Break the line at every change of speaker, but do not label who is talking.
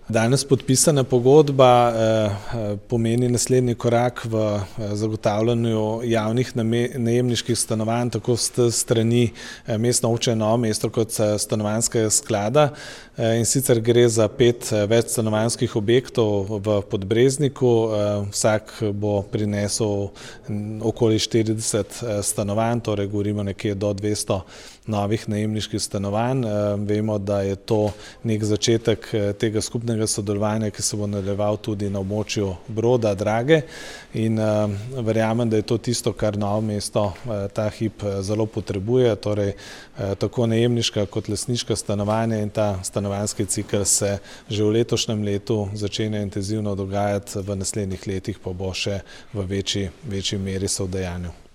Danes podpisana pogodba pomeni naslednji korak v zagotavljanju javnih najemniških stanovanj, tako s strani Mestne občine Novo mesto kot stanovanjskega sklada. In sicer gre za 5 večstanovanjskih objektov v Podbrezniku. Vsak bo prinesel okoli 40 stanovanj, torej govorimo nekje do 200 novih najemniških stanovanj. Vemo, da je to nek začetek tega skupnega sodelovanja, ki se bo nadaljeval tudi na območju Broda, Drage, in verjamem, da je to tisto, kar Novo mesto ta hip zelo potrebuje, torej tako najemniška kot lastniška stanovanja, in ta stanovanjski cikel se že v letošnjem letu začenja intenzivno dogajati, v naslednjih letih pa bo še v večji meri se udejanjil.